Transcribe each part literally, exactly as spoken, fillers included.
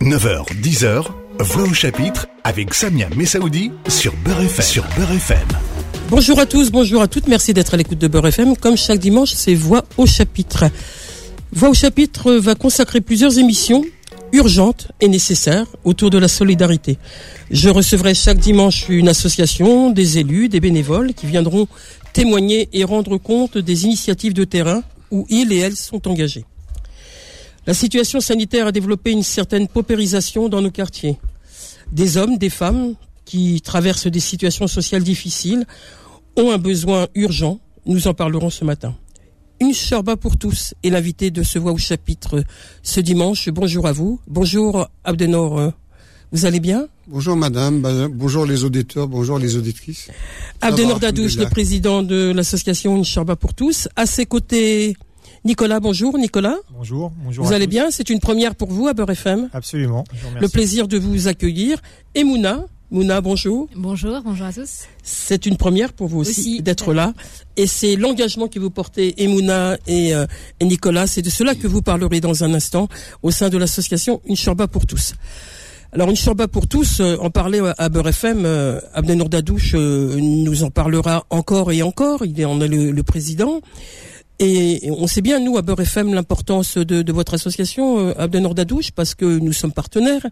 neuf heures, dix heures, Voix au chapitre avec Samia Messaoudi sur Beurre F M. Sur Beurre F M. Bonjour à tous, bonjour à toutes, merci d'être à l'écoute de Beurre F M. Comme chaque dimanche, c'est Voix au chapitre. Voix au chapitre va consacrer plusieurs émissions urgentes et nécessaires autour de la solidarité. Je recevrai chaque dimanche une association, des élus, des bénévoles qui viendront témoigner et rendre compte des initiatives de terrain où ils et elles sont engagés. La situation sanitaire a développé une certaine paupérisation dans nos quartiers. Des hommes, des femmes qui traversent des situations sociales difficiles ont un besoin urgent. Nous en parlerons ce matin. Une Chorba pour tous est l'invité de ce Voix au chapitre ce dimanche. Bonjour à vous. Bonjour Abdenor. Vous allez bien? Bonjour madame, bonjour les auditeurs, bonjour les auditrices. Abdenor Dadouche, le président de l'association Une Chorba pour tous. À ses côtés, Nicolas, bonjour Nicolas. Bonjour, bonjour. Vous allez bien? C'est une première pour vous à Beurre F M. Absolument. Le plaisir de vous accueillir. Et Mouna, Mouna, bonjour. Bonjour, bonjour à tous. C'est une première pour vous aussi, aussi d'être là. Et c'est l'engagement que vous portez, et Mouna et, euh, et Nicolas, c'est de cela que vous parlerez dans un instant au sein de l'association Une Chorba pour tous. Alors Une Chorba pour tous, euh, en parler à Beurre F M, euh, Abdenor Dadouche euh, nous en parlera encore et encore. Il est en est le, le président. Et on sait bien, nous, à Beurre F M, l'importance de, de votre association, euh, Abdenor Dadouche, parce que nous sommes partenaires.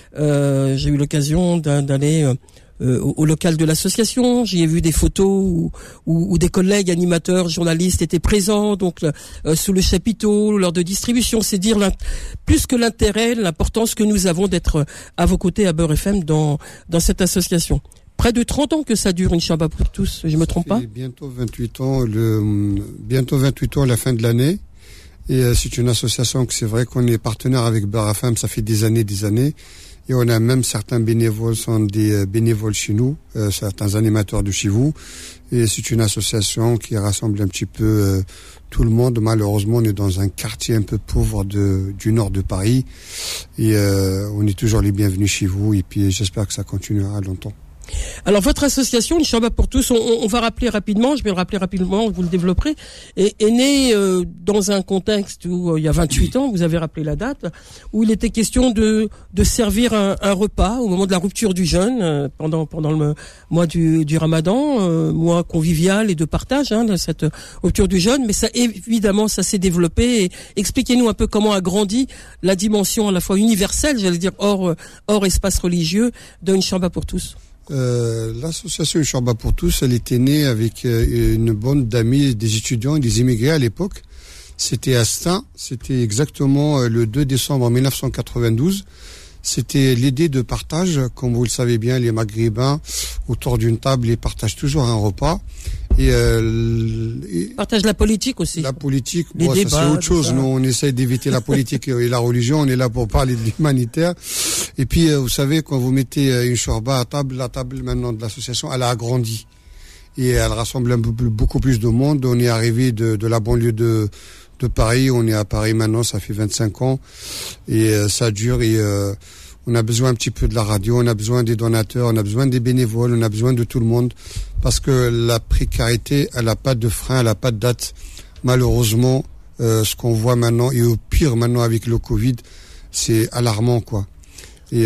Euh, j'ai eu l'occasion d'aller euh, au, au local de l'association. J'y ai vu des photos où, où, où des collègues animateurs, journalistes étaient présents, donc euh, sous le chapiteau, lors de distribution. C'est dire plus que l'intérêt, l'importance que nous avons d'être à vos côtés à Beurre F M dans, dans cette association. Près de trente ans que ça dure, Une Chorba pour tous, je me trompe pas? Bientôt vingt-huit ans, le, bientôt vingt-huit ans à la fin de l'année. Et euh, c'est une association que c'est vrai qu'on est partenaire avec Beurre F M, ça fait des années, des années. Et on a même certains bénévoles, sont des euh, bénévoles chez nous, euh, certains animateurs de chez vous. Et c'est une association qui rassemble un petit peu euh, tout le monde. Malheureusement, on est dans un quartier un peu pauvre de, du nord de Paris. Et euh, on est toujours les bienvenus chez vous. Et puis j'espère que ça continuera longtemps. Alors votre association, Une Chorba pour tous, on, on va rappeler rapidement, je vais le rappeler rapidement, vous le développerez, est, est née euh, dans un contexte où euh, il y a vingt-huit ans, vous avez rappelé la date, où il était question de de servir un, un repas au moment de la rupture du jeûne, euh, pendant pendant le mois du, du Ramadan, euh, mois convivial et de partage, hein, de cette rupture du jeûne. Mais ça, évidemment, ça s'est développé. Et expliquez-nous un peu comment a grandi la dimension à la fois universelle, j'allais dire hors hors espace religieux, de Une Chorba pour tous. Euh, l'association Une Chorba pour tous, elle était née avec euh, une bande d'amis, des étudiants et des immigrés à l'époque. C'était à Stein, c'était exactement euh, le deux décembre mille neuf cent quatre-vingt-douze. C'était l'idée de partage, comme vous le savez bien, les Maghrébins autour d'une table, ils partagent toujours un repas. Et, euh, et partage la politique aussi. La politique, les bon, débats, ça c'est autre chose. Nous, on essaye d'éviter la politique et la religion. On est là pour parler de l'humanitaire. Et puis, euh, vous savez, quand vous mettez une chorba à table, la table maintenant de l'association, elle a agrandi et elle rassemble un peu plus, beaucoup plus de monde. On est arrivé de, de la banlieue de de Paris. On est à Paris maintenant, ça fait vingt-cinq ans et euh, ça dure. Et euh, on a besoin un petit peu de la radio, on a besoin des donateurs, on a besoin des bénévoles, on a besoin de tout le monde. Parce que la précarité, elle n'a pas de frein, elle n'a pas de date. Malheureusement, euh, ce qu'on voit maintenant, et au pire maintenant avec le Covid, c'est alarmant, quoi. Et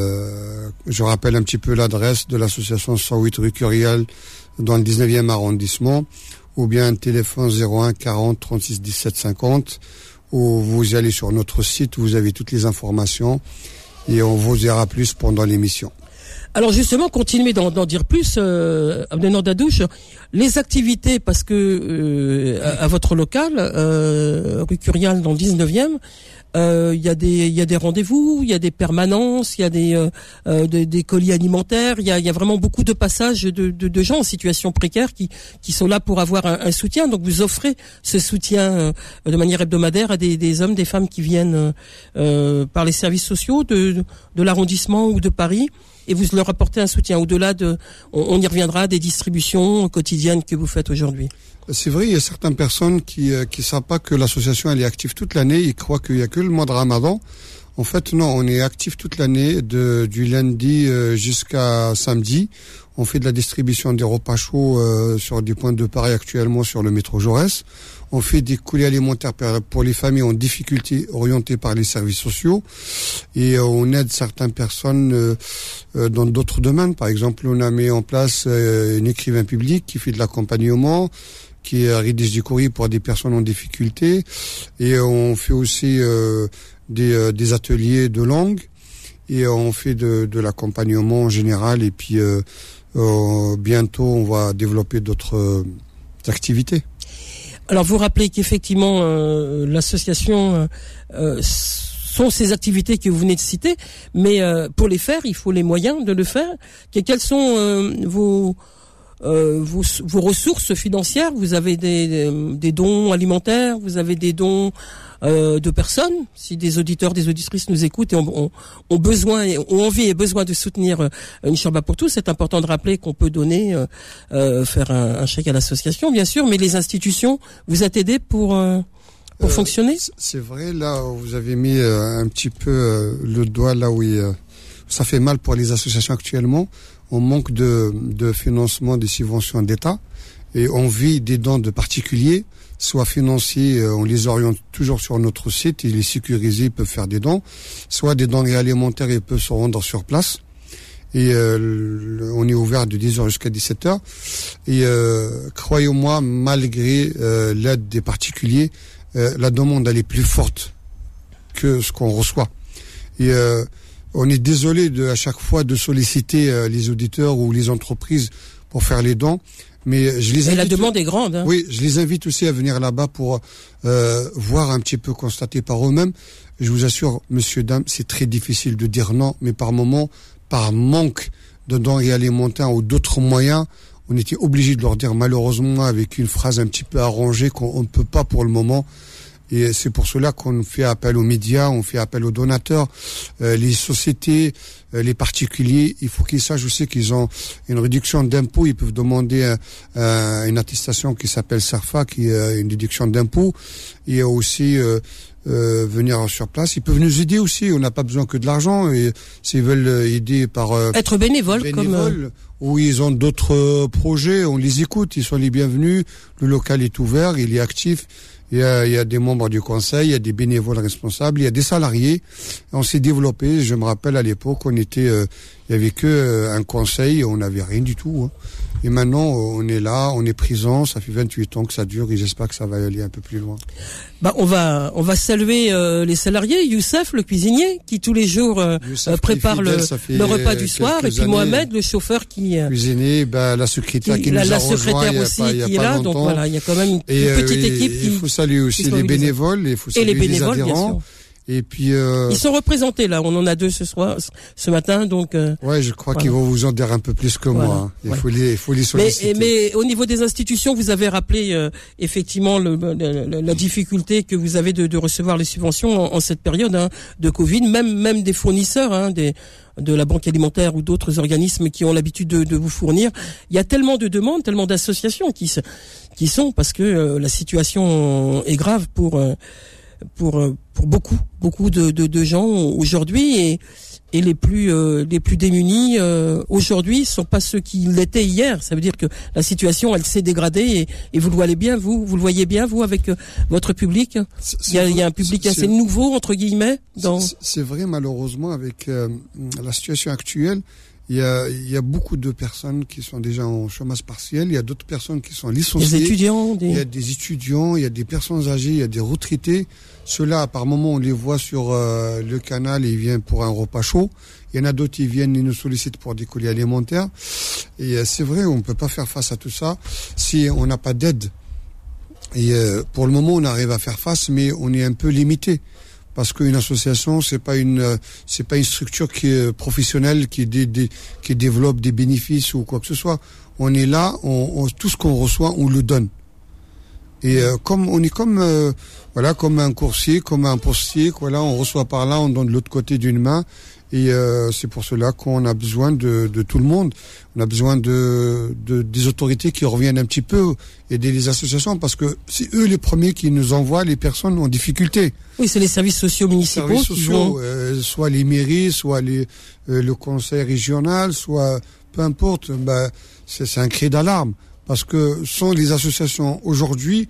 euh, je rappelle un petit peu l'adresse de l'association cent huit rue Curial dans le dix-neuvième arrondissement, ou bien téléphone zéro un quarante trente-six dix-sept cinquante, ou vous allez sur notre site, vous avez toutes les informations. Et on vous dira plus pendant l'émission. Alors justement, continuez d'en, d'en dire plus, euh, Abdenor Dadouche, les activités, parce que euh, à, à votre local, euh, rue Curial dans le dix-neuvième, il euh, y a des il y a des rendez-vous, il y a des permanences, il y a des euh, euh, des, des colis alimentaires, il y a il y a vraiment beaucoup de passages de, de de gens en situation précaire qui qui sont là pour avoir un, un soutien. Donc vous offrez ce soutien euh, de manière hebdomadaire à des des hommes, des femmes qui viennent euh, par les services sociaux de de l'arrondissement ou de Paris. Et vous leur apportez un soutien au-delà de, on, on y reviendra, des distributions quotidiennes que vous faites aujourd'hui. C'est vrai, il y a certaines personnes qui euh, qui savent pas que l'association elle est active toute l'année. Ils croient qu'il y a que le mois de Ramadan. En fait, non, on est actif toute l'année, de du lundi euh, jusqu'à samedi. On fait de la distribution des repas chauds euh, sur des points de Paris actuellement sur le métro Jaurès. On fait des colis alimentaires pour les familles en difficulté orientées par les services sociaux. Et on aide certaines personnes euh, dans d'autres domaines. Par exemple, on a mis en place euh, un écrivain public qui fait de l'accompagnement, qui rédige des courriers pour des personnes en difficulté. Et on fait aussi euh, des, euh, des ateliers de langue. Et on fait de, de l'accompagnement en général. Et puis euh, euh, bientôt, on va développer d'autres euh, activités. Alors, vous rappelez qu'effectivement, euh, l'association euh, sont ces activités que vous venez de citer, mais euh, pour les faire, il faut les moyens de le faire. Quelles sont euh, vos, euh, vos vos ressources financières? Vous avez des, des, des dons alimentaires, vous avez des dons euh, de personnes. Si des auditeurs, des auditrices nous écoutent et ont, ont, ont besoin, ont envie et besoin de soutenir une Shorba pour tous, c'est important de rappeler qu'on peut donner, euh, euh, faire un, un chèque à l'association, bien sûr, mais les institutions, vous êtes aidés pour euh, pour euh, fonctionner? C'est vrai, là, vous avez mis euh, un petit peu euh, le doigt là où il, euh, ça fait mal pour les associations actuellement. On manque de, de financement des subventions d'État et on vit des dons de particuliers, soit financiers, on les oriente toujours sur notre site, ils les sécurisent, ils peuvent faire des dons, soit des denrées alimentaires, ils peuvent se rendre sur place. Et euh, on est ouvert de dix heures jusqu'à dix-sept heures. Et euh, croyez-moi, malgré euh, l'aide des particuliers, euh, la demande elle est plus forte que ce qu'on reçoit. Et euh, on est désolé de à chaque fois de solliciter euh, les auditeurs ou les entreprises pour faire les dons. Mais je les invite, et la demande est grande. Hein. Oui, je les invite aussi à venir là-bas pour euh, voir un petit peu, constater par eux-mêmes. Je vous assure, monsieur, dame, c'est très difficile de dire non, mais par moment, par manque de denrées alimentaires ou d'autres moyens, on était obligé de leur dire malheureusement avec une phrase un petit peu arrangée qu'on ne peut pas pour le moment. Et c'est pour cela qu'on fait appel aux médias, on fait appel aux donateurs, euh, les sociétés, euh, les particuliers. Il faut qu'ils sachent aussi qu'ils ont une réduction d'impôts. Ils peuvent demander euh, euh, une attestation qui s'appelle SERFA, qui est une déduction d'impôts. Et aussi euh, euh, venir sur place. Ils peuvent nous aider aussi. On n'a pas besoin que de l'argent. Et s'ils veulent aider par euh, être bénévole, bénévole, comme ou ils ont d'autres projets, on les écoute. Ils sont les bienvenus. Le local est ouvert, il est actif. Il y, a, il y a des membres du conseil, il y a des bénévoles responsables, il y a des salariés. On s'est développé. Je me rappelle à l'époque, on était, euh, il y avait que euh, un conseil, on n'avait rien du tout. Hein. Et maintenant, on est là, on est présent. Ça fait vingt-huit ans que ça dure et j'espère que ça va aller un peu plus loin. Bah, on va, on va saluer euh, les salariés. Youssef, le cuisinier, qui tous les jours euh, euh, prépare fidèle, le, le repas du soir, et puis années, Mohamed, le chauffeur qui euh, cuisinier, bah, la secrétaire qui, qui la, nous la a secrétaire rejoint, aussi il y a pas, il y a qui est là. longtemps. Donc voilà, il y a quand même une, et, une petite euh, équipe. Il faut saluer aussi les bénévoles, il faut saluer et les, bénévoles, les adhérents. Et puis euh... ils sont représentés là. On en a deux ce soir, ce matin, donc. Euh, ouais, je crois voilà. qu'ils vont vous en dire un peu plus que voilà. moi. Hein. Il voilà. faut les, il faut les solliciter. Mais, mais au niveau des institutions, vous avez rappelé euh, effectivement le, le, la difficulté que vous avez de, de recevoir les subventions en, en cette période hein, de Covid, même même des fournisseurs, hein, des de la banque alimentaire ou d'autres organismes qui ont l'habitude de, de vous fournir. Il y a tellement de demandes, tellement d'associations qui se, qui sont parce que euh, la situation est grave pour. Euh, pour pour beaucoup beaucoup de de, de gens aujourd'hui et et les plus euh, les plus démunis euh, aujourd'hui sont pas ceux qui l'étaient hier. Ça veut dire que la situation elle s'est dégradée et, et vous le voyez bien vous vous le voyez bien vous avec euh, votre public. Il y a, il y a un public assez nouveau entre guillemets dans. C'est, c'est vrai malheureusement avec euh, la situation actuelle. Il y a, il y a beaucoup de personnes qui sont déjà en chômage partiel. Il y a d'autres personnes qui sont licenciées. Des étudiants. Des... Il y a des étudiants, il y a des personnes âgées, il y a des retraités. Ceux-là, par moment, on les voit sur euh, le canal et ils viennent pour un repas chaud. Il y en a d'autres qui viennent et nous sollicitent pour des colis alimentaires. Et euh, c'est vrai, on ne peut pas faire face à tout ça si on n'a pas d'aide. Et euh, pour le moment, on arrive à faire face, mais on est un peu limité. Parce qu'une association, c'est pas une, c'est pas une structure qui est professionnelle, qui, dé, dé, qui développe des bénéfices ou quoi que ce soit. On est là, on, on, tout ce qu'on reçoit, on le donne. Et euh, comme on est comme, euh, voilà, comme un coursier, comme un postier, voilà, on reçoit par là, on donne de l'autre côté d'une main. Et euh, c'est pour cela qu'on a besoin de, de tout le monde. On a besoin de, de des autorités qui reviennent un petit peu, aider les associations, parce que c'est eux les premiers qui nous envoient les personnes en difficulté. Oui, c'est les services sociaux municipaux. Les services sociaux, vont... euh, soit les mairies, soit les, euh, le conseil régional, soit peu importe. Ben, c'est, c'est un cri d'alarme, parce que sans les associations aujourd'hui,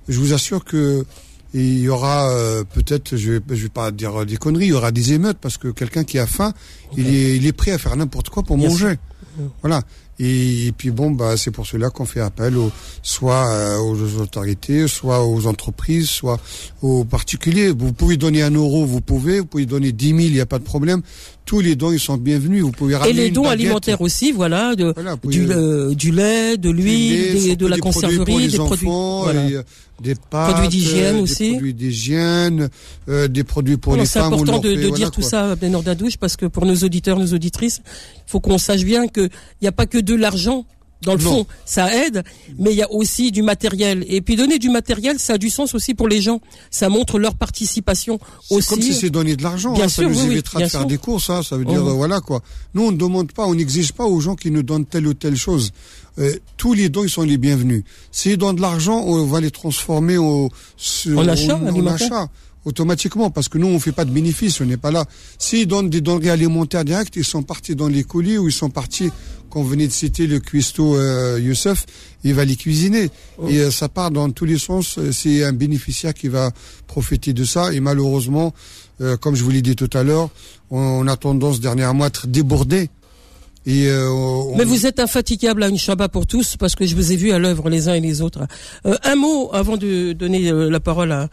je vous assure que il y aura euh, peut-être, je vais, je vais pas dire des conneries, il y aura des émeutes parce que quelqu'un qui a faim, okay. il est, il est prêt à faire n'importe quoi pour Bien manger. Sûr. Voilà. Et, et puis bon, bah c'est pour cela qu'on fait appel aux, soit euh, aux autorités, soit aux entreprises, soit aux particuliers. Vous pouvez donner un euro, vous pouvez, vous pouvez donner dix mille, il n'y a pas de problème. Tous les dons, ils sont bienvenus. Vous pouvez ramener Et les une dons baguette. alimentaires aussi, voilà, de, voilà pouvez, du, euh, du lait, de l'huile, de la des conserverie, des produits, enfants, voilà. et, euh, des pâtes, produits d'hygiène euh, aussi, des produits d'hygiène, euh, des produits pour Alors, les femmes. C'est important de, fait, de voilà, dire quoi. tout ça, Benor Dadouche, parce que pour nos auditeurs, nos auditrices, il faut qu'on sache bien que il n'y a pas que de l'argent. Dans le non. fond, ça aide, mais il y a aussi du matériel. Et puis donner du matériel, ça a du sens aussi pour les gens. Ça montre leur participation c'est aussi. C'est comme si c'est donner de l'argent. Bien hein, sûr, ça nous oui, évitera oui, de faire sûr. des courses. Hein, ça veut dire, mmh. euh, voilà quoi. Nous, on ne demande pas, on n'exige pas aux gens qui nous donnent telle ou telle chose. Euh, tous les dons, ils sont les bienvenus. S'ils donnent de l'argent, on va les transformer au, sur, en achat, en, en achat. Automatiquement, parce que nous, on fait pas de bénéfices, on n'est pas là. S'ils donnent des denrées alimentaires directes, ils sont partis dans les colis ou ils sont partis, quand on venait de citer le cuistot euh, Youssef, il va les cuisiner. Oh. Et euh, ça part dans tous les sens, c'est un bénéficiaire qui va profiter de ça. Et malheureusement, euh, comme je vous l'ai dit tout à l'heure, on, on a tendance dernièrement à être débordé. Et euh, on... Mais vous êtes infatigable à une Shabbat pour tous, parce que je vous ai vu à l'œuvre les uns et les autres. Euh, un mot avant de donner euh, la parole à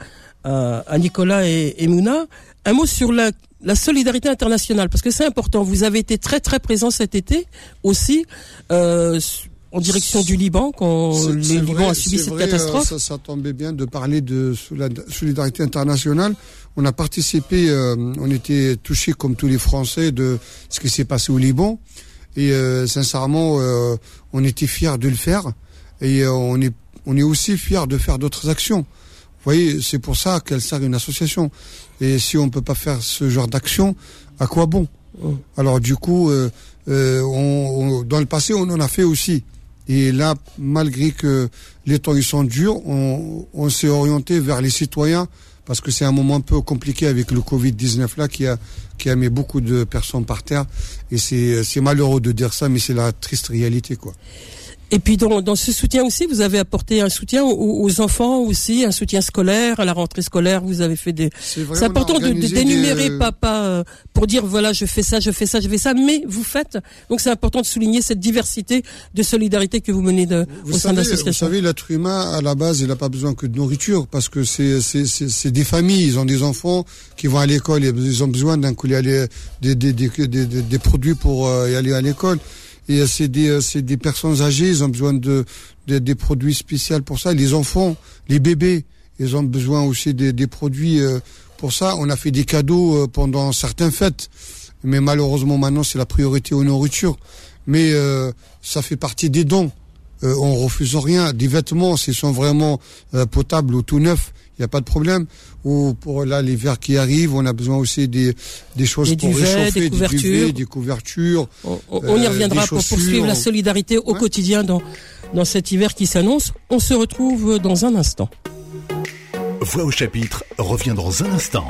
à Nicolas et, et Mouna, un mot sur la, la solidarité internationale, parce que c'est important. Vous avez été très très présent cet été aussi euh, en direction du Liban quand c'est, le c'est Liban vrai, a subi cette vrai, catastrophe. Ça, ça tombait bien de parler de solidarité internationale. On a participé, euh, on était touchés comme tous les Français de ce qui s'est passé au Liban, et euh, sincèrement, euh, on était fiers de le faire, et euh, on est on est aussi fiers de faire d'autres actions. Vous voyez, c'est pour ça qu'elle sert une association. Et si on peut pas faire ce genre d'action, à quoi bon ? Alors du coup, euh, euh, on, on, dans le passé, on en a fait aussi. Et là, malgré que les temps ils sont durs, on, on s'est orienté vers les citoyens parce que c'est un moment un peu compliqué avec le covid dix-neuf là qui a qui a mis beaucoup de personnes par terre. Et c'est c'est malheureux de dire ça, mais c'est la triste réalité, quoi. Et puis dans, dans ce soutien aussi, vous avez apporté un soutien aux, aux enfants aussi, un soutien scolaire à la rentrée scolaire. Vous avez fait des. C'est, vrai, c'est important de, de d'énumérer des... pas pas euh, pour dire voilà je fais ça, je fais ça, je fais ça, mais vous faites. Donc c'est important de souligner cette diversité de solidarité que vous menez de, vous au savez, sein de l'association. Vous savez, l'être humain à la base, il n'a pas besoin que de nourriture parce que c'est c'est c'est, c'est des familles, ils ont des enfants qui vont à l'école, ils ont besoin d'un coup aller des des des des, des, des, des produits pour euh, y aller à l'école. Et c'est des, c'est des personnes âgées, ils ont besoin de, de des produits spéciaux pour ça. Les enfants, les bébés, ils ont besoin aussi des, des produits euh, pour ça. On a fait des cadeaux euh, pendant certaines fêtes, mais malheureusement maintenant c'est la priorité aux nourritures. Mais euh, ça fait partie des dons. Euh, on refuse rien. Des vêtements, s'ils sont vraiment euh, potables ou tout neufs, il n'y a pas de problème. Ou pour là l'hiver qui arrive, on a besoin aussi des des choses des pour duvets, réchauffer, des couvertures, des, duvets, des couvertures. On, on, on y reviendra euh, pour poursuivre la solidarité au ouais. quotidien dans dans cet hiver qui s'annonce. On se retrouve dans un instant. Voix au chapitre revient dans un instant.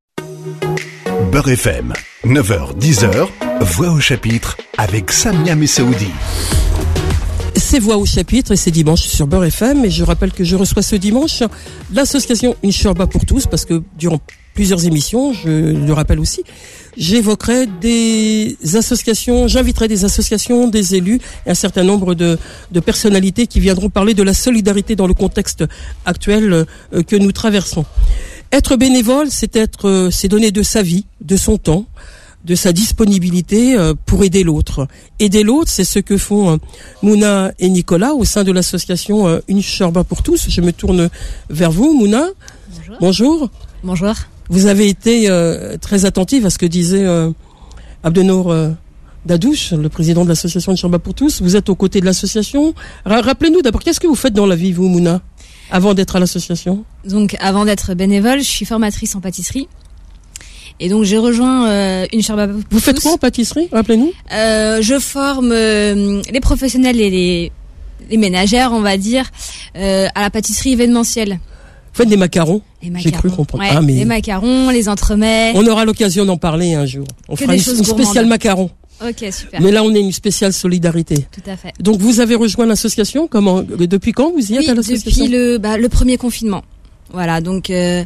Beurre F M, neuf heures dix heures, Voix au chapitre avec Samia Messaoudi. C'est Voix au chapitre et c'est dimanche sur Beurre F M. Et je rappelle que je reçois ce dimanche l'association Une Shorba pour tous, parce que durant plusieurs émissions, je le rappelle aussi, j'évoquerai des associations, j'inviterai des associations, des élus et un certain nombre de, de personnalités qui viendront parler de la solidarité dans le contexte actuel que nous traversons. Être bénévole, c'est être, c'est donner de sa vie, de son temps, de sa disponibilité pour aider l'autre. Aider l'autre, c'est ce que font Mouna et Nicolas au sein de l'association Une Shorba pour tous. Je me tourne vers vous, Mouna. Bonjour. Bonjour. Bonjour. Vous avez été euh, très attentive à ce que disait euh, Abdenour euh, Dadouche, le président de l'association Une Shorba pour tous. Vous êtes aux côtés de l'association. Ra- rappelez-nous d'abord, qu'est-ce que vous faites dans la vie, vous, Mouna, avant d'être à l'association ? Donc, avant d'être bénévole, je suis formatrice en pâtisserie. Et donc j'ai rejoint euh, Une Shorba pour tous. Vous faites quoi en pâtisserie ? Rappelez-nous. Euh, je forme euh, les professionnels et les, les ménagères, on va dire, euh, à la pâtisserie événementielle. Vous faites des macarons ? Les macarons. J'ai cru comprendre. Ouais, ah, mais les macarons, les entremets. On aura l'occasion d'en parler un jour. On que fera une, des choses une spéciale macaron. Ok, super. Mais là, on est une spéciale solidarité. Tout à fait. Donc, vous avez rejoint l'association. Comment, depuis quand vous y êtes oui, à l'association? Depuis le, bah, le premier confinement. Voilà, donc euh,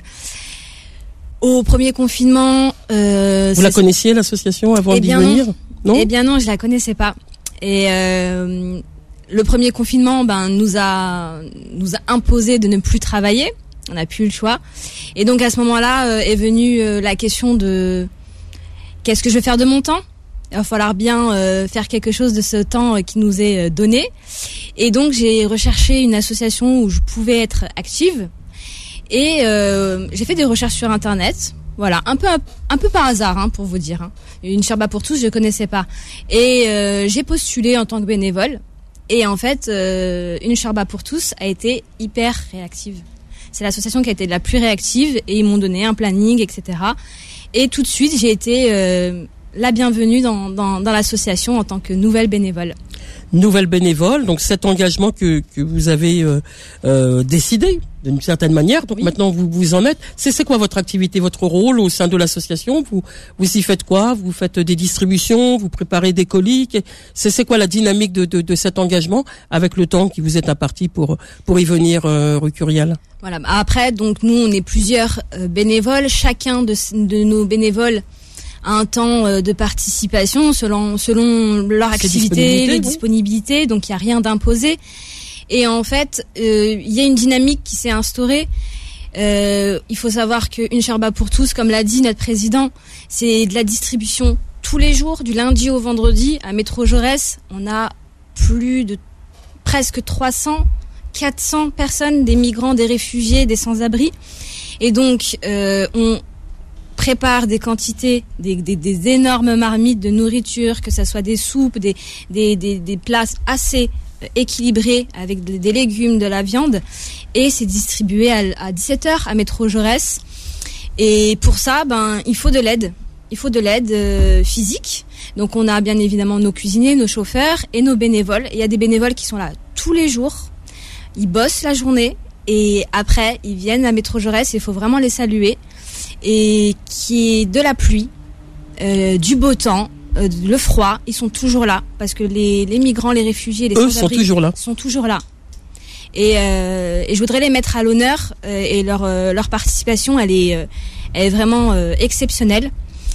au premier confinement. Euh, vous la connaissiez l'association avant eh d'y bien venir? Non. Eh bien non, je la connaissais pas. Et euh, le premier confinement, ben nous a nous a imposé de ne plus travailler. On n'a plus eu le choix. Et donc à ce moment-là euh, est venue euh, la question de qu'est-ce que je vais faire de mon temps? Il va falloir bien euh, faire quelque chose de ce temps euh, qui nous est euh, donné. Et donc j'ai recherché une association où je pouvais être active. Et euh, j'ai fait des recherches sur Internet. Voilà, un peu un, un peu par hasard, hein, pour vous dire. Hein. Une Sherba pour tous, je connaissais pas. Et euh, j'ai postulé en tant que bénévole. Et en fait, euh, une Sherba pour tous a été hyper réactive. C'est l'association qui a été la plus réactive et ils m'ont donné un planning, et cetera. Et tout de suite, j'ai été euh, la bienvenue dans, dans, dans l'association en tant que nouvelle bénévole. Nouvelle bénévole, donc cet engagement que, que vous avez euh, euh, décidé d'une certaine manière. Donc oui. Maintenant, vous vous en êtes. C'est, c'est quoi votre activité, votre rôle au sein de l'association? Vous vous y faites quoi? Vous faites des distributions, vous préparez des colis. C'est, c'est quoi la dynamique de, de, de cet engagement avec le temps qui vous est imparti pour pour y venir, euh, rue Curial? Voilà. Après, donc nous, on est plusieurs euh, bénévoles. Chacun de, de nos bénévoles a un temps euh, de participation selon selon leur activité, les disponibilités. Oui. Donc il y a rien d'imposé. Et en fait, euh, il y a une dynamique qui s'est instaurée. Euh, il faut savoir qu'une Sherba pour tous, comme l'a dit notre président, c'est de la distribution tous les jours, du lundi au vendredi. À Métro Jaurès, on a plus de presque trois cents, quatre cents personnes, des migrants, des réfugiés, des sans-abri. Et donc, euh, on prépare des quantités, des, des, des énormes marmites de nourriture, que ça soit des soupes, des, des, des, des plats assez équilibré avec des légumes, de la viande, et c'est distribué à, à dix-sept heures à Métro Jaurès. Et pour ça, ben il faut de l'aide. Il faut de l'aide euh, physique. Donc on a bien évidemment nos cuisiniers, nos chauffeurs et nos bénévoles. Il y a des bénévoles qui sont là tous les jours. Ils bossent la journée et après ils viennent à Métro Jaurès. Il faut vraiment les saluer. Et qui est de la pluie, euh, du beau temps, Euh, le froid, ils sont toujours là parce que les, les migrants, les réfugiés, les Eux sont toujours là. sont toujours là. Et, euh, et je voudrais les mettre à l'honneur euh, et leur euh, leur participation, elle est euh, elle est vraiment euh, exceptionnelle.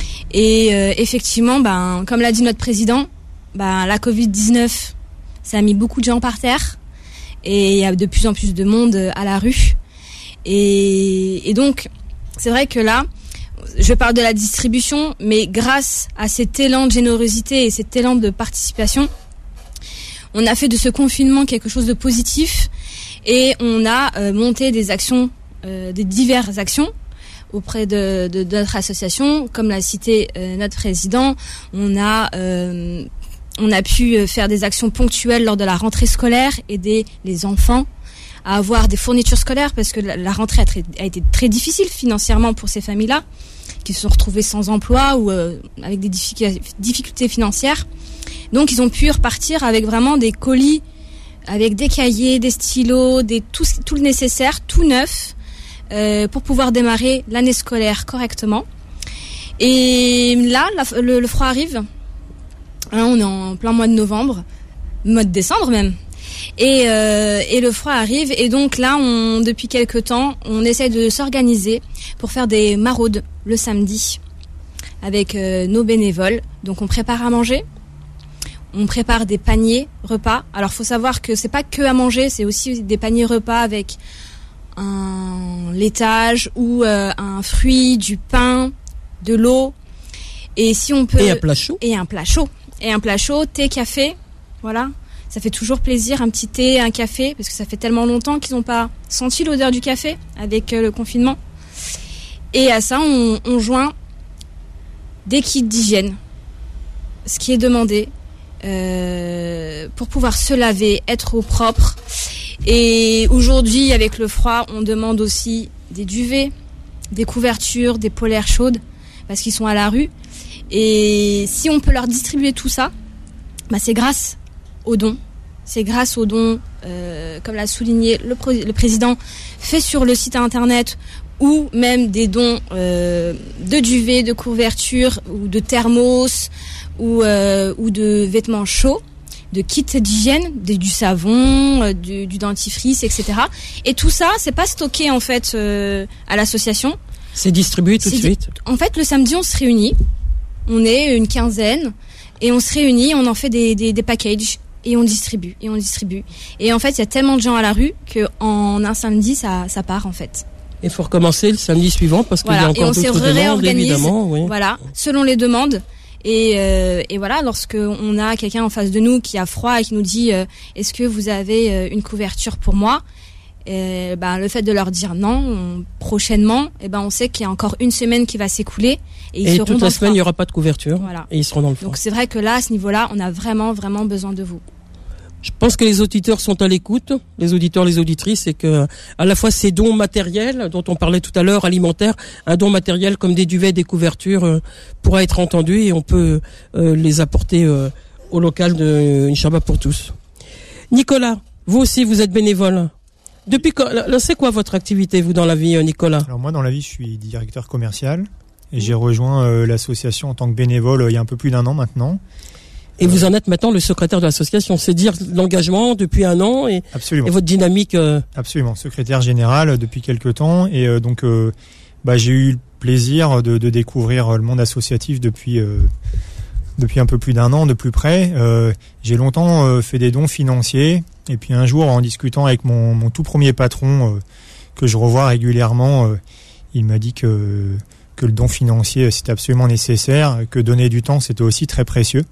Et euh, effectivement, ben comme l'a dit notre président, ben la covid dix-neuf, ça a mis beaucoup de gens par terre et il y a de plus en plus de monde à la rue. Et, et donc c'est vrai que là, je parle de la distribution, mais grâce à cet élan de générosité et cet élan de participation, on a fait de ce confinement quelque chose de positif et on a euh, monté des actions, euh, des diverses actions auprès de, de, de notre association. Comme l'a cité euh, notre président, on a, euh, on a pu faire des actions ponctuelles lors de la rentrée scolaire, aider les enfants à avoir des fournitures scolaires parce que la, la rentrée a, très, a été très difficile financièrement pour ces familles-là qui se sont retrouvées sans emploi ou euh, avec des difficultés financières. Donc ils ont pu repartir avec vraiment des colis, avec des cahiers, des stylos, des, tout, tout le nécessaire, tout neuf, euh, pour pouvoir démarrer l'année scolaire correctement. Et là, la, le, le froid arrive. Hein, on est en plein mois de novembre, mois de décembre même. Et, euh, et le froid arrive et donc là, on, depuis quelques temps, on essaie de s'organiser pour faire des maraudes le samedi avec euh, nos bénévoles. Donc on prépare à manger, on prépare des paniers repas. Alors faut savoir que c'est pas que à manger, c'est aussi des paniers repas avec un laitage ou euh, un fruit, du pain, de l'eau. Et si on peut et un plat chaud et un plat chaud et un plat chaud, thé, café, voilà. Ça fait toujours plaisir, un petit thé, un café, parce que ça fait tellement longtemps qu'ils n'ont pas senti l'odeur du café avec euh, le confinement. Et à ça, on, on joint des kits d'hygiène, ce qui est demandé euh, pour pouvoir se laver, être au propre. Et aujourd'hui, avec le froid, on demande aussi des duvets, des couvertures, des polaires chaudes, parce qu'ils sont à la rue. Et si on peut leur distribuer tout ça, bah c'est grâce aux dons c'est grâce aux dons, euh, comme l'a souligné le, pro- le président, fait sur le site internet, ou même des dons euh, de duvet, de couverture, ou de thermos, ou, euh, ou de vêtements chauds, de kits d'hygiène, de, du savon, euh, du, du dentifrice, et cetera. Et tout ça, c'est pas stocké en fait euh, à l'association. C'est distribué tout c'est de suite. Di- en fait, le samedi, on se réunit. On est une quinzaine et on se réunit, on en fait des, des, des packages et on distribue et on distribue. Et en fait, il y a tellement de gens à la rue que en un samedi, ça, ça part en fait. Il faut recommencer le samedi suivant parce qu'il voilà. y a encore d'autres demandes, évidemment. Oui. Voilà, selon les demandes. Et, euh, et voilà, lorsque on a quelqu'un en face de nous qui a froid et qui nous dit euh, est-ce que vous avez euh, une couverture pour moi, et, ben, le fait de leur dire non on, prochainement, et ben, on sait qu'il y a encore une semaine qui va s'écouler et ils et seront toute dans la le semaine froid. il n'y aura pas de couverture, voilà. Et ils seront dans le froid. Donc c'est vrai que là, à ce niveau-là, on a vraiment vraiment besoin de vous. Je pense que les auditeurs sont à l'écoute, les auditeurs, les auditrices, et que à la fois ces dons matériels dont on parlait tout à l'heure, alimentaires, un don matériel comme des duvets, des couvertures, euh, pourra être entendu et on peut euh, les apporter euh, au local de Une Shabbat pour tous. Nicolas, vous aussi vous êtes bénévole. Depuis quand, là, c'est quoi votre activité vous dans la vie, Nicolas? Alors moi dans la vie je suis directeur commercial et j'ai rejoint euh, l'association en tant que bénévole euh, il y a un peu plus d'un an maintenant. Et vous en êtes maintenant le secrétaire de l'association, c'est dire l'engagement depuis un an et, Absolument. et votre dynamique. Euh... Absolument, secrétaire général depuis quelques temps et euh, donc euh, bah, j'ai eu le plaisir de, de découvrir le monde associatif depuis euh, depuis un peu plus d'un an de plus près. Euh, j'ai longtemps euh, fait des dons financiers et puis un jour en discutant avec mon, mon tout premier patron euh, que je revois régulièrement, euh, il m'a dit que que le don financier c'était absolument nécessaire, que donner du temps c'était aussi très précieux.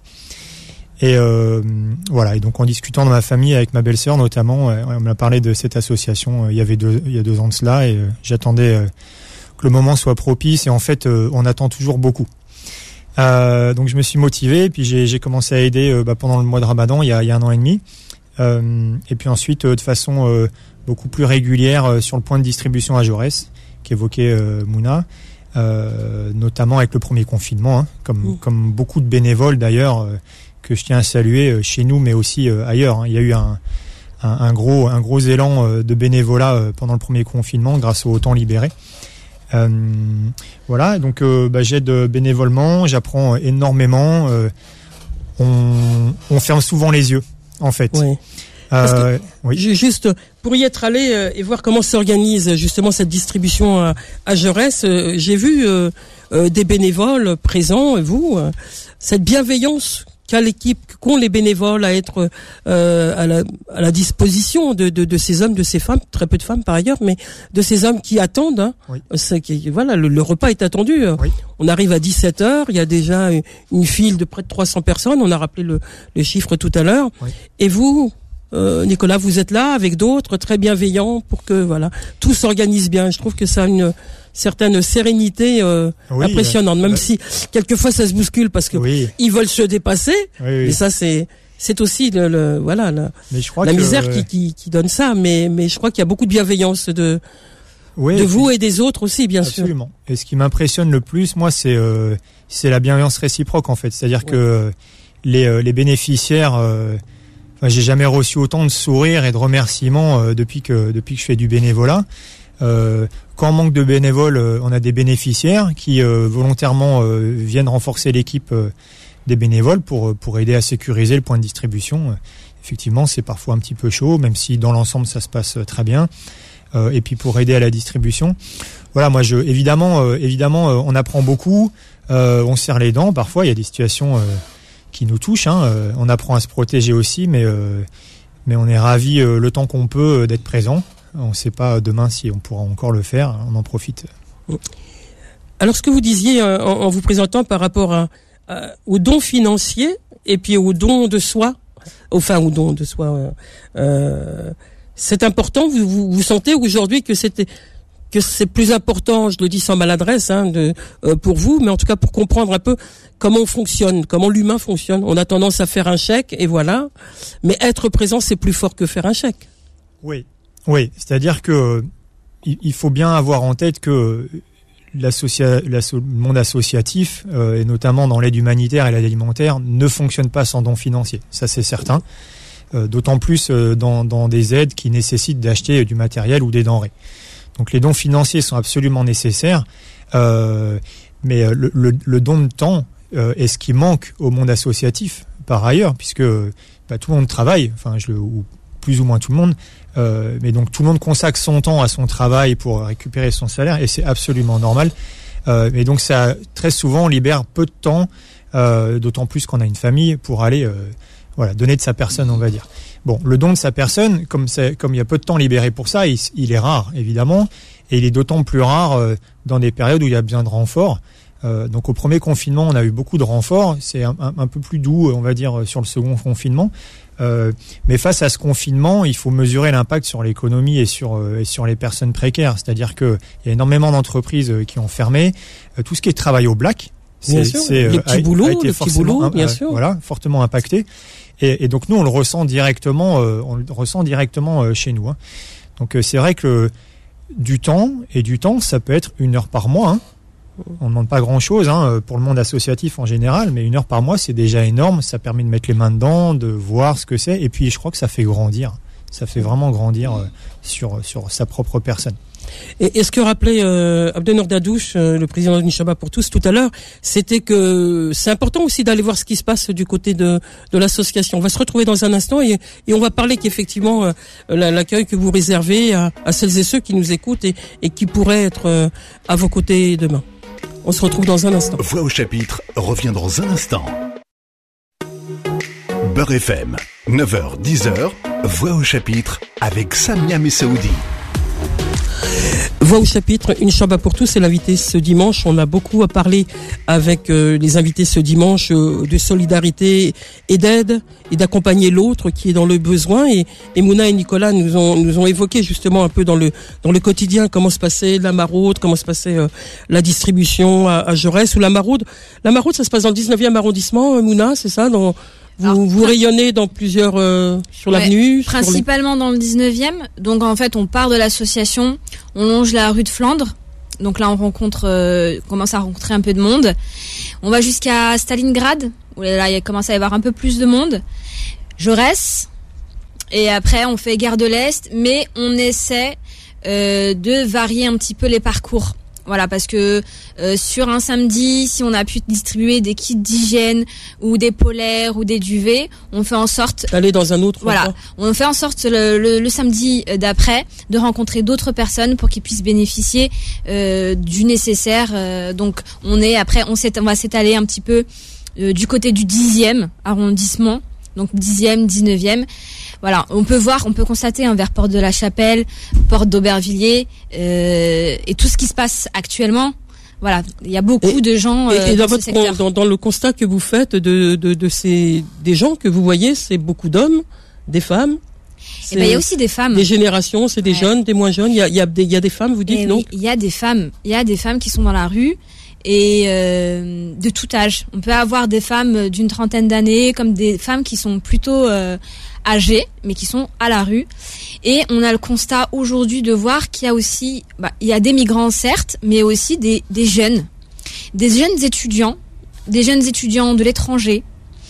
Et euh, voilà. Et donc en discutant dans ma famille avec ma belle-sœur notamment, euh, on m'a parlé de cette association. Euh, il y avait deux, il y a deux ans de cela, et euh, j'attendais euh, que le moment soit propice. Et en fait, euh, on attend toujours beaucoup. Euh, donc je me suis motivé, et puis j'ai, j'ai commencé à aider euh, bah, pendant le mois de Ramadan, il y a, il y a un an et demi. Euh, et puis ensuite, euh, de façon euh, beaucoup plus régulière euh, sur le point de distribution à Jaurès, qu'évoquait euh, Mouna. Euh, notamment avec le premier confinement, hein, comme, mmh. comme beaucoup de bénévoles d'ailleurs. Euh, que je tiens à saluer chez nous, mais aussi ailleurs. Il y a eu un, un, un gros, un gros élan de bénévolat pendant le premier confinement grâce au temps libéré. Euh, voilà, donc euh, bah, j'aide bénévolement, j'apprends énormément. Euh, on, on ferme souvent les yeux, en fait. Oui. Euh, oui. Juste pour y être allé et voir comment s'organise justement cette distribution à, à Jaurès, j'ai vu euh, euh, des bénévoles présents, et vous, euh, cette bienveillance qu'a l'équipe, qu'ont les bénévoles à être euh, à, la, à la disposition de, de, de ces hommes, de ces femmes, très peu de femmes par ailleurs, mais de ces hommes qui attendent. Hein. Oui. C'est, qui, voilà, le, le repas est attendu. Oui. On arrive à dix-sept heures, il y a déjà une, une file de près de trois cents personnes. On a rappelé le, le chiffre tout à l'heure. Oui. Et vous, euh, Nicolas, vous êtes là avec d'autres, très bienveillants, pour que voilà tout s'organise bien. Je trouve que ça a une certaine sérénité euh, oui, impressionnante, même euh, si quelquefois ça se bouscule parce que oui. ils veulent se dépasser. Oui, oui. Et ça, c'est c'est aussi le, le voilà le, mais je crois la que, misère euh... qui, qui qui donne ça. Mais mais je crois qu'il y a beaucoup de bienveillance de oui, de vous et des autres aussi, bien absolument. sûr. Absolument. Et ce qui m'impressionne le plus, moi, c'est euh, c'est la bienveillance réciproque en fait. C'est-à-dire oui. que les euh, les bénéficiaires. Euh, enfin, j'ai jamais reçu autant de sourires et de remerciements euh, depuis que depuis que je fais du bénévolat. Euh, quand on manque de bénévoles, euh, on a des bénéficiaires qui euh, volontairement euh, viennent renforcer l'équipe euh, des bénévoles pour pour aider à sécuriser le point de distribution. Euh, effectivement, c'est parfois un petit peu chaud, même si dans l'ensemble ça se passe très bien. Euh, et puis pour aider à la distribution, voilà, moi je évidemment euh, évidemment euh, on apprend beaucoup, euh, on serre les dents. Parfois il y a des situations euh, qui nous touchent. Hein, euh, on apprend à se protéger aussi, mais euh, mais on est ravis euh, le temps qu'on peut euh, d'être présent. On ne sait pas demain si on pourra encore le faire, on en profite. Alors ce que vous disiez euh, en, en vous présentant par rapport à, à, aux dons financiers et puis aux dons de soi, enfin aux dons de soi, euh, euh, c'est important, vous, vous, vous sentez aujourd'hui que c'était que c'est plus important, je le dis sans maladresse, hein, de, euh, pour vous, mais en tout cas pour comprendre un peu comment on fonctionne, comment l'humain fonctionne. On a tendance à faire un chèque et voilà, mais être présent c'est plus fort que faire un chèque. Oui. Oui, c'est-à-dire que il faut bien avoir en tête que l'associa- l'asso- le monde associatif, euh, et notamment dans l'aide humanitaire et l'aide alimentaire, ne fonctionne pas sans dons financiers. Ça, c'est certain. euh, d'autant plus euh, dans, dans des aides qui nécessitent d'acheter du matériel ou des denrées. Donc les dons financiers sont absolument nécessaires, euh, mais le, le, le don de temps euh, est ce qui manque au monde associatif par ailleurs, puisque bah, tout le monde travaille, enfin je, ou plus ou moins tout le monde, euh, mais donc tout le monde consacre son temps à son travail pour récupérer son salaire, et c'est absolument normal. Euh, et donc ça très souvent libère peu de temps, euh, d'autant plus qu'on a une famille, pour aller euh, voilà donner de sa personne, on va dire. Bon, le don de sa personne, comme c'est, comme il y a peu de temps libéré pour ça, il, il est rare évidemment, et il est d'autant plus rare euh, dans des périodes où il y a besoin de renforts. Euh, donc au premier confinement, on a eu beaucoup de renforts. C'est un, un, un peu plus doux, on va dire, sur le second confinement. Euh, mais face à ce confinement, il faut mesurer l'impact sur l'économie et sur euh, et sur les personnes précaires. C'est-à-dire que il y a énormément d'entreprises qui ont fermé. Euh, tout ce qui est travail au black, c'est, c'est les petits boulots, les petits boulots, bien sûr, voilà, fortement impacté. Et, et donc nous, on le ressent directement, euh, on le ressent directement euh, chez nous. Hein. Donc euh, c'est vrai que le, du temps et du temps, ça peut être une heure par mois. Hein. On ne demande pas grand-chose hein, pour le monde associatif en général, mais une heure par mois, c'est déjà énorme. Ça permet de mettre les mains dedans, de voir ce que c'est. Et puis, je crois que ça fait grandir. Ça fait vraiment grandir euh, sur, sur sa propre personne. Et, et ce que rappelait euh, Abdennour Dadouche, euh, le président de Inch'Allah pour tous, tout à l'heure, c'était que c'est important aussi d'aller voir ce qui se passe du côté de, de l'association. On va se retrouver dans un instant et, et on va parler qu'effectivement euh, l'accueil que vous réservez à, à celles et ceux qui nous écoutent et, et qui pourraient être euh, à vos côtés demain. On se retrouve dans un instant. Voix au chapitre revient dans un instant. Beurre F M, neuf heures dix heures, Voix au chapitre avec Samia Messaoudi. Voix au chapitre, Inch'Allah pour tous, c'est l'invité ce dimanche. On a beaucoup à parler avec euh, les invités ce dimanche euh, de solidarité et d'aide et d'accompagner l'autre qui est dans le besoin. Et, et Mouna et Nicolas nous ont nous ont évoqué justement un peu dans le dans le quotidien comment se passait la maraude, comment se passait euh, la distribution à, à Jaurès ou la maraude. La maraude, ça se passe dans le dix-neuvième arrondissement, euh, Mouna, c'est ça, dans Vous, Alors, vous rayonnez dans plusieurs euh, sur ouais, l'avenue, principalement sur les... dans le dix-neuvième. Donc en fait, on part de l'association, on longe la rue de Flandre. Donc là, on rencontre, euh, commence à rencontrer un peu de monde. On va jusqu'à Stalingrad, où là, il commence à y avoir un peu plus de monde. Jaurès, et après, on fait Gare de l'Est, mais on essaie euh, de varier un petit peu les parcours. Voilà, parce que euh, sur un samedi, si on a pu distribuer des kits d'hygiène ou des polaires ou des duvets, on fait en sorte d'aller dans un autre. Voilà, on fait en sorte le, le, le samedi d'après de rencontrer d'autres personnes pour qu'ils puissent bénéficier euh, du nécessaire. Euh, donc on est après, on, on va s'étaler un petit peu euh, du côté du dixième arrondissement, donc dixième, dix-neuvième. Voilà, on peut voir, on peut constater hein, vers Porte de la Chapelle, Porte d'Aubervilliers euh, et tout ce qui se passe actuellement. Voilà, il y a beaucoup et, de gens. Euh, et dans, votre, dans, dans le constat que vous faites de, de, de ces des gens que vous voyez, c'est beaucoup d'hommes, des femmes. Et ben il y a aussi des femmes. Des générations, c'est des ouais. jeunes, des moins jeunes. Il y a, il y a des, il y a des femmes, vous dites et non oui, il y a des femmes, il y a des femmes qui sont dans la rue. Et euh, de tout âge. On peut avoir des femmes d'une trentaine d'années, comme des femmes qui sont plutôt euh, âgées, mais qui sont à la rue. Et on a le constat aujourd'hui de voir qu'il y a aussi, bah, il y a des migrants certes, mais aussi des, des jeunes, des jeunes étudiants, des jeunes étudiants de l'étranger,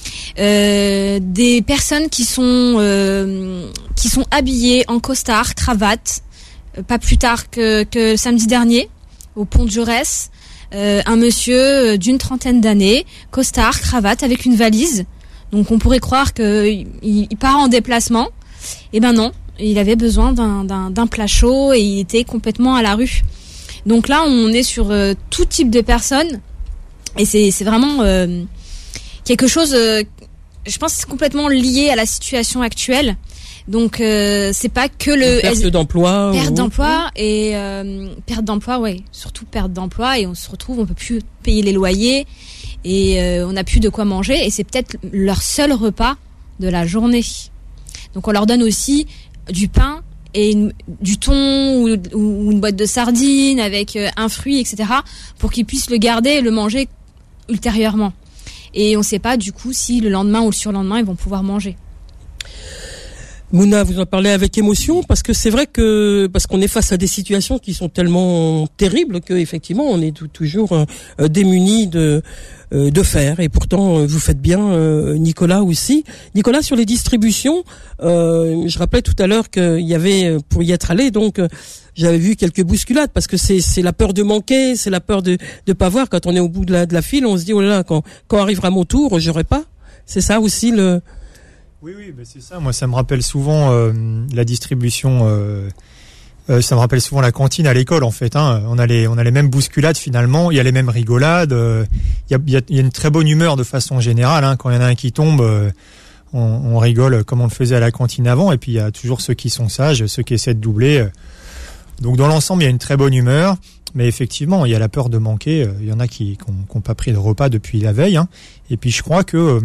euh, des personnes qui sont euh, qui sont habillées en costard, cravate, euh, pas plus tard que, que samedi dernier au pont de Jaurès. Euh, un monsieur d'une trentaine d'années, costard, cravate, avec une valise. Donc on pourrait croire qu'il il part en déplacement. Eh ben non, il avait besoin d'un, d'un, d'un plat chaud et il était complètement à la rue. Donc là, on est sur euh, tout type de personnes et c'est, c'est vraiment euh, quelque chose, euh, je pense, c'est complètement lié à la situation actuelle. Donc euh, c'est pas que le perte d'emploi, perte ou... d'emploi et euh, perte d'emploi, ouais, surtout perte d'emploi et on se retrouve, on peut plus payer les loyers et euh, on n'a plus de quoi manger et c'est peut-être leur seul repas de la journée. Donc on leur donne aussi du pain et une, du thon ou, ou une boîte de sardines avec euh, un fruit, et cetera pour qu'ils puissent le garder et le manger ultérieurement. Et on ne sait pas du coup si le lendemain ou le surlendemain ils vont pouvoir manger. Mouna, vous en parlez avec émotion parce que c'est vrai que parce qu'on est face à des situations qui sont tellement terribles que effectivement on est tout, toujours euh, démunis de euh, de faire et pourtant euh, vous faites bien euh, Nicolas aussi. Nicolas, sur les distributions, euh, je rappelais tout à l'heure qu'il y avait pour y être allé donc euh, j'avais vu quelques bousculades parce que c'est c'est la peur de manquer, c'est la peur de de pas voir quand on est au bout de la de la file, on se dit oh là là quand quand arrivera mon tour, j'aurai pas. C'est ça aussi le Oui, oui, bah c'est ça. Moi, ça me rappelle souvent euh, la distribution. Euh, euh, ça me rappelle souvent la cantine à l'école, en fait. Hein. On a les, on a les mêmes bousculades finalement. Il y a les mêmes rigolades. Euh, il y a, il y a, il y a une très bonne humeur de façon générale. Hein. Quand il y en a un qui tombe, euh, on, on rigole comme on le faisait à la cantine avant. Et puis il y a toujours ceux qui sont sages, ceux qui essaient de doubler. Donc dans l'ensemble, il y a une très bonne humeur. Mais effectivement, il y a la peur de manquer. Il y en a qui n'ont pas pris de repas depuis la veille. Hein. Et puis je crois que euh,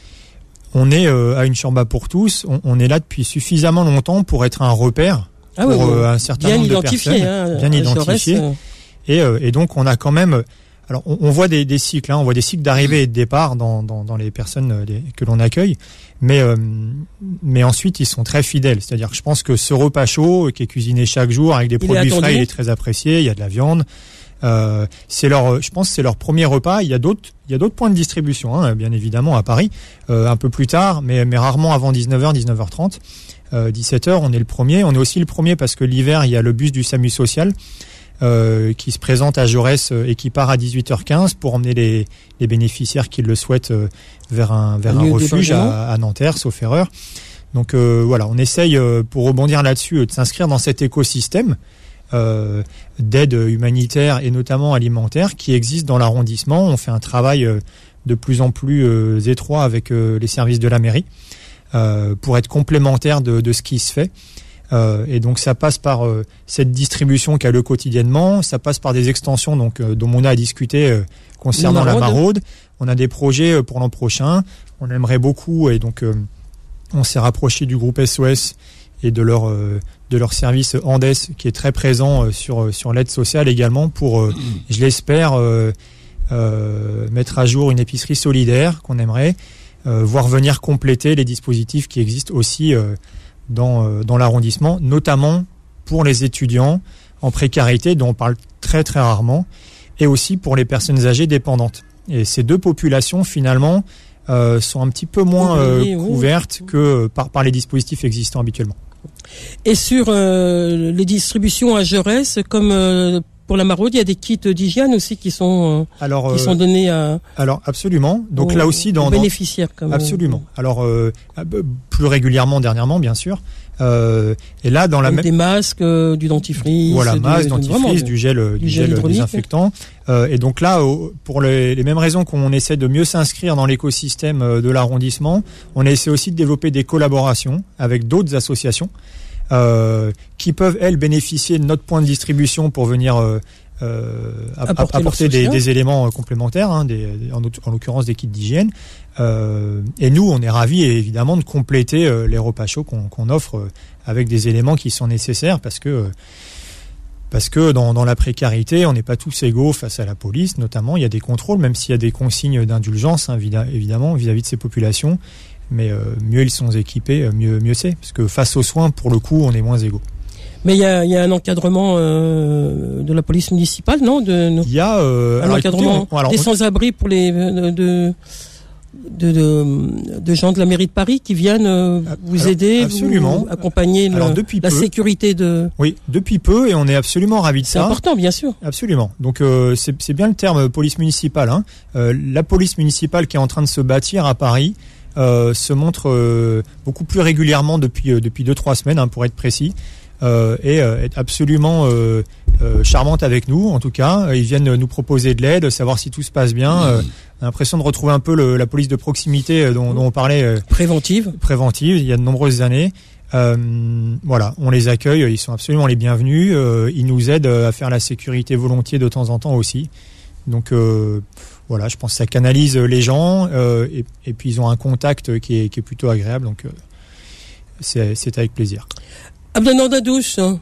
on est euh, à une Shorba pour tous, on, on est là depuis suffisamment longtemps pour être un repère ah pour oui, euh, un certain bien nombre de identifié, personnes, hein, bien identifié. Euh... Et, euh, et donc on a quand même, alors on, on voit des, des cycles, hein, on voit des cycles d'arrivée et de départ dans, dans, dans les personnes les, que l'on accueille, mais euh, mais ensuite ils sont très fidèles. C'est-à-dire que je pense que ce repas chaud qui est cuisiné chaque jour avec des il produits frais, il est très apprécié. Il y a de la viande. Euh, c'est leur, je pense, que c'est leur premier repas. Il y a d'autres, il y a d'autres points de distribution, hein, bien évidemment à Paris, euh, un peu plus tard, mais, mais rarement avant dix-neuf heures, dix-neuf heures trente, euh, dix-sept heures. On est le premier. On est aussi le premier parce que l'hiver, il y a le bus du SAMU social euh, qui se présente à Jaurès euh, et qui part à dix-huit heures quinze pour emmener les, les bénéficiaires qui le souhaitent euh, vers un, vers un refuge à, à Nanterre, sauf erreur. Donc euh, voilà, on essaye, euh, pour rebondir là-dessus, euh, de s'inscrire dans cet écosystème. Euh, d'aide humanitaire et notamment alimentaire qui existe dans l'arrondissement. On fait un travail euh, de plus en plus euh, étroit avec euh, les services de la mairie euh, pour être complémentaire de, de ce qui se fait. Euh, et donc ça passe par euh, cette distribution qu'a le quotidiennement, ça passe par des extensions donc euh, dont on a discuté euh, concernant la maraude. On a des projets euh, pour l'an prochain. On aimerait beaucoup et donc euh, on s'est rapproché du groupe S O S et de leur euh, de leur service Andes qui est très présent euh, sur sur l'aide sociale également pour euh, je l'espère euh, euh, mettre à jour une épicerie solidaire qu'on aimerait euh, voir venir compléter les dispositifs qui existent aussi euh, dans euh, dans l'arrondissement, notamment pour les étudiants en précarité dont on parle très très rarement et aussi pour les personnes âgées dépendantes. Et ces deux populations finalement euh, sont un petit peu moins euh, oui, oui, couvertes oui. que par par les dispositifs existants habituellement. Et sur euh, les distributions à Jaurès, comme euh, pour la maraude, il y a des kits d'hygiène aussi qui sont euh, alors, qui euh, sont donnés à alors absolument. Donc aux, là aussi dans aux bénéficiaires dans, absolument. On... Alors euh, plus régulièrement dernièrement bien sûr. Euh, et là dans la même des masques, euh, du dentifrice, voilà, masques, de, dentifrice, vraiment, du gel, du, du gel, gel désinfectant. Euh, et donc là, au, pour les, les mêmes raisons qu'on essaie de mieux s'inscrire dans l'écosystème de l'arrondissement, on essaie aussi de développer des collaborations avec d'autres associations euh, qui peuvent elles bénéficier de notre point de distribution pour venir euh, euh, apporter, apporter des, des éléments complémentaires, hein, des, en, en l'occurrence des kits d'hygiène. Euh, et nous, on est ravis évidemment de compléter euh, les repas chauds qu'on, qu'on offre euh, avec des éléments qui sont nécessaires parce que euh, parce que dans, dans la précarité, on n'est pas tous égaux face à la police, notamment. Il y a des contrôles, même s'il y a des consignes d'indulgence, hein, évidemment, vis-à-vis de ces populations. Mais euh, mieux ils sont équipés, mieux mieux c'est, parce que face aux soins, pour le coup, on est moins égaux. Mais il y a, y a un encadrement euh, de la police municipale, non de, Il y a euh, un alors, encadrement écoutez, on, alors, des on... sans-abri pour les de, de de, de, de gens de la mairie de Paris qui viennent euh, vous alors, aider, absolument. vous accompagner alors, le, depuis la peu, sécurité de... Oui, depuis peu, et on est absolument ravis de c'est ça. C'est important, bien sûr. Absolument. Donc euh, c'est, c'est bien le terme police municipale. Hein. Euh, la police municipale qui est en train de se bâtir à Paris euh, se montre euh, beaucoup plus régulièrement depuis euh, depuis deux trois semaines, hein, pour être précis. Euh, et euh, est absolument euh, euh, charmante avec nous, en tout cas. Ils viennent nous proposer de l'aide, savoir si tout se passe bien. Euh, on a l'impression de retrouver un peu le, la police de proximité dont, dont on parlait. Euh, préventive. Préventive, il y a de nombreuses années. Euh, voilà, on les accueille, ils sont absolument les bienvenus. Euh, ils nous aident à faire la sécurité volontiers de temps en temps aussi. Donc euh, voilà, je pense que ça canalise les gens euh, et, et puis ils ont un contact qui est, qui est plutôt agréable. Donc euh, c'est, c'est avec plaisir. Abdelnaud Dadouche, euh,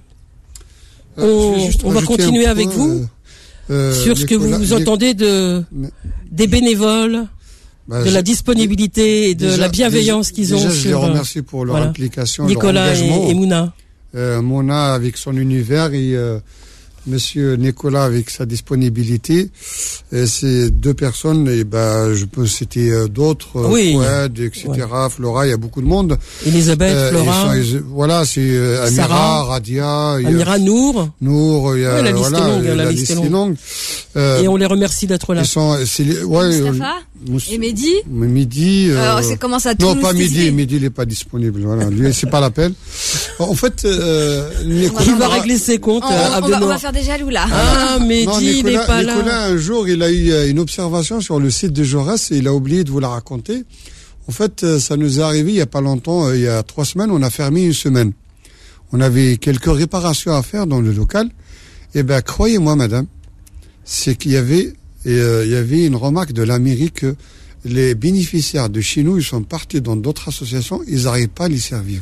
on, on va continuer avec vous euh, euh, sur ce que vous, vous entendez de, des bénévoles, bah, de la disponibilité et de déjà, la bienveillance déjà, qu'ils déjà, ont. Je sur, les remercie pour leur voilà. implication, Nicolas leur engagement. et, et Mouna. Euh, Mouna avec son univers et euh, Monsieur Nicolas avec sa disponibilité. Et ces deux personnes, et ben, je peux citer euh, d'autres, oui. Fouad, et cetera. Ouais. Flora, il y a beaucoup de monde. Elisabeth, euh, Flora. Sont, voilà, c'est euh, Amira, Sarah, Radia. Amira, Nour. Nour, il y a, ouais, la liste voilà, est longue. La, la liste est longue. longue. Euh, et on les remercie d'être là. Ils sont, c'est les, ouais, Moustapha Mous... et Mehdi. Mehdi. Euh, Alors, c'est comment ça Non, pas Mehdi. Mehdi, il est pas disponible. Voilà, lui, c'est pas la peine. En fait, euh, Nicolas, il va régler ses comptes. On, euh, on, va, on va faire des jaloux là. Ah, Mehdi, non, il n'est pas là. Nicolas, un jour, il a eu une observation sur le site de Jaurès et il a oublié de vous la raconter. En fait, ça nous est arrivé il y a pas longtemps, il y a trois semaines, on a fermé une semaine. On avait quelques réparations à faire dans le local. Et ben, croyez-moi, madame, c'est qu'il y avait, et, euh, il y avait une remarque de la mairie que les bénéficiaires de chez nous, ils sont partis dans d'autres associations, ils n'arrivent pas à les servir.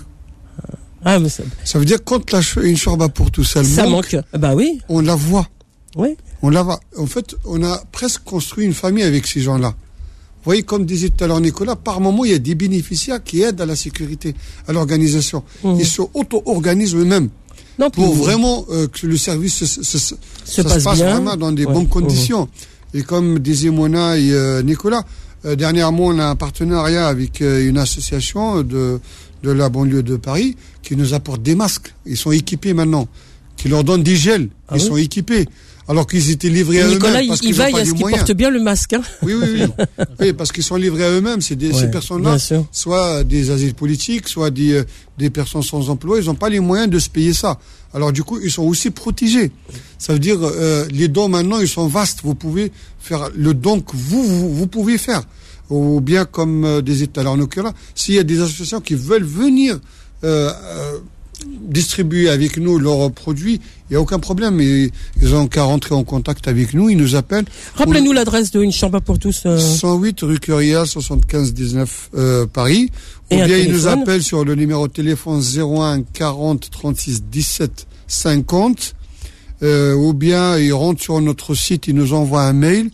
Ah, mais ça... ça veut dire quand la, une chorba pour tout ça, ça manque, manque. Bah oui. On la voit. Oui. On la voit. En fait, on a presque construit une famille avec ces gens-là. Vous voyez, comme disait tout à l'heure Nicolas, par moment, il y a des bénéficiaires qui aident à la sécurité, à l'organisation. Mmh. Ils se auto-organisent eux-mêmes. Non, pour puis, vraiment euh, que le service se, se, se, se ça passe, se passe vraiment dans des ouais. bonnes conditions. Mmh. Et comme disaient Mona et euh, Nicolas, euh, dernièrement, on a un partenariat avec euh, une association de, de la banlieue de Paris qui nous apporte des masques. Ils sont équipés maintenant. Qui leur donnent des gels. Ah Ils oui sont équipés. Alors qu'ils étaient livrés et à Nicolas, eux-mêmes. Parce il qu'ils va, n'ont pas il les moyens. porte bien le masque. Hein. Oui, oui, oui. oui, parce qu'ils sont livrés à eux-mêmes. C'est des, ouais, ces personnes-là, soit des asiles politiques, soit des, euh, des personnes sans emploi. Ils n'ont pas les moyens de se payer ça. Alors du coup, ils sont aussi protégés. Ça veut dire, euh, les dons maintenant, ils sont vastes. Vous pouvez faire le don que vous, vous, vous pouvez faire. Ou bien comme euh, des États. Alors en l'occurrence, s'il y a des associations qui veulent venir euh, euh, distribuer avec nous leurs produits, il n'y a aucun problème. Ils, ils ont qu'à rentrer en contact avec nous, ils nous appellent. Rappelez-nous l'adresse de Une Chorba pour tous. Euh... cent huit rue Curial, soixante-quinze dix-neuf euh, Paris. Ou Et bien ils nous appellent sur le numéro de téléphone zéro un quarante trente-six dix-sept cinquante. Euh, ou bien ils rentrent sur notre site, ils nous envoient un mail.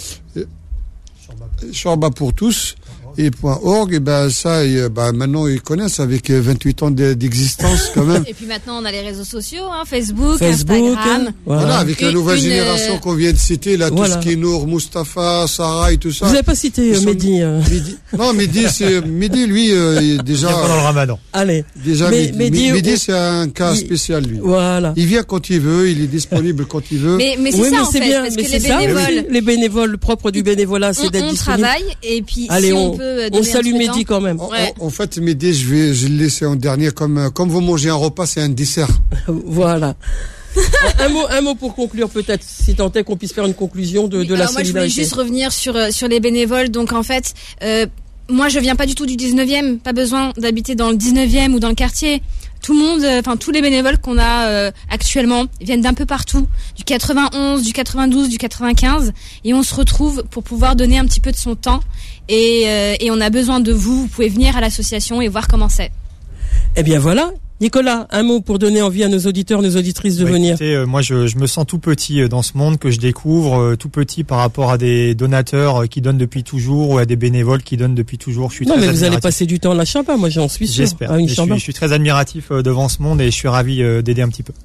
Chorba pour tous. Et .org, et ben ça, et ben maintenant ils connaissent avec vingt-huit ans d'existence quand même. Et puis maintenant on a les réseaux sociaux, hein, Facebook, Facebook, Instagram. Voilà, voilà avec et la nouvelle une... génération qu'on vient de citer, là, voilà. Tout ce qui est Nour, Mustapha, Sarah et tout ça. Vous n'avez pas cité euh, Mehdi, euh... Mehdi. Non, Mehdi, c'est Mehdi, lui, euh, déjà. Il pendant le Ramadan. Allez. Déjà, mais, Mehdi, Mehdi, c'est un cas il... spécial, lui. Voilà. Il vient quand il veut, il est disponible quand il veut. Mais, mais c'est oui, ça, mais en fait, bien, parce mais que les ça, bénévoles, les bénévoles, le propre du bénévolat, c'est d'être disponible. On travaille, et puis Allez, si on, on peut. On salue Mehdi quand même. En, ouais. en, en fait, Mehdi, je vais, je vais le laisser en dernier. Comme, comme vous mangez un repas, c'est un dessert. Voilà. un mot, un mot pour conclure peut-être, si tant est qu'on puisse faire une conclusion de, de la Alors solidarité. Moi, je voulais juste revenir sur sur les bénévoles. Donc en fait, euh, moi, je viens pas du tout du dix-neuvième. Pas besoin d'habiter dans le dix-neuvième ou dans le quartier. Tout le monde, enfin euh, tous les bénévoles qu'on a euh, actuellement viennent d'un peu partout, du quatre-vingt-onze, du quatre-vingt-douze, du quatre-vingt-quinze, et on se retrouve pour pouvoir donner un petit peu de son temps. Et, euh, et on a besoin de vous. Vous pouvez venir à l'association et voir comment c'est. Eh bien voilà. Nicolas, un mot pour donner envie à nos auditeurs, nos auditrices de bah, venir. Écoutez, euh, moi, je, je me sens tout petit dans ce monde que je découvre, euh, tout petit par rapport à des donateurs qui donnent depuis toujours ou à des bénévoles qui donnent depuis toujours. Je suis non, très mais vous admiratif. allez passer du temps à la Chorba, moi j'en suis sûr. J'espère. Je suis, je suis très admiratif devant ce monde et je suis ravi d'aider un petit peu.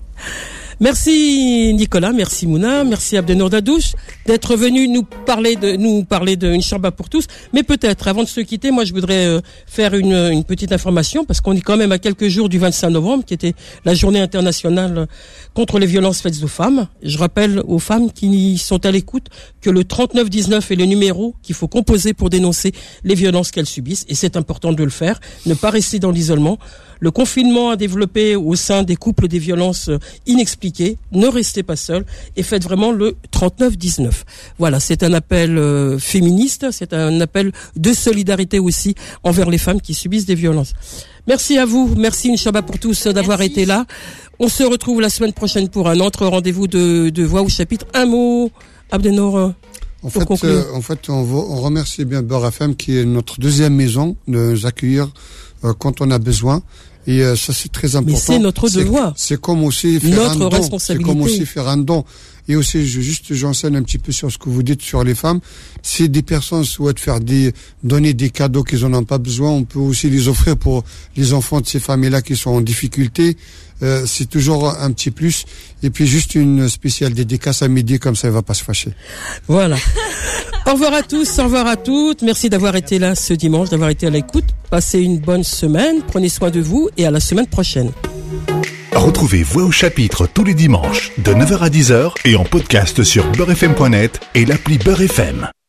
Merci Nicolas, merci Mouna, merci Abdenour Dadouche d'être venu nous parler de nous parler de Une Chorba pour tous. Mais peut-être avant de se quitter, moi je voudrais euh, faire une, une petite information parce qu'on est quand même à quelques jours du vingt-cinq novembre, qui était la journée internationale contre les violences faites aux femmes. Je rappelle aux femmes qui sont à l'écoute que le trente-neuf dix-neuf est le numéro qu'il faut composer pour dénoncer les violences qu'elles subissent, et c'est important de le faire, ne pas rester dans l'isolement. Le confinement a développé au sein des couples des violences inexpliquées. Ne restez pas seuls et faites vraiment le trente-neuf dix-neuf. Voilà, c'est un appel euh, féministe, c'est un appel de solidarité aussi envers les femmes qui subissent des violences. Merci à vous, merci Une Chorba pour tous d'avoir merci. été là. On se retrouve la semaine prochaine pour un autre rendez-vous de, de Voix au chapitre. Un mot, Abdenour. En fait, euh, en fait, on, va, on remercie bien Beurre F M qui est notre deuxième maison, de nous accueillir euh, quand on a besoin. Et euh, ça, c'est très important. Mais c'est notre devoir. C'est comme aussi faire notre un don. responsabilité. C'est comme aussi faire un don. Et aussi, je, juste, j'enseigne un petit peu sur ce que vous dites sur les femmes. Si des personnes souhaitent faire des, donner des cadeaux qu'ils n'en ont pas besoin, on peut aussi les offrir pour les enfants de ces familles-là qui sont en difficulté. Euh, c'est toujours un petit plus. Et puis juste une spéciale dédicace à midi, comme ça, il va pas se fâcher. Voilà. Au revoir à tous, au revoir à toutes. Merci d'avoir été là ce dimanche, d'avoir été à l'écoute. Passez une bonne semaine. Prenez soin de vous et à la semaine prochaine. Retrouvez Voix au chapitre tous les dimanches de neuf heures à dix heures et en podcast sur beurre f m point net et l'appli Beurre F M.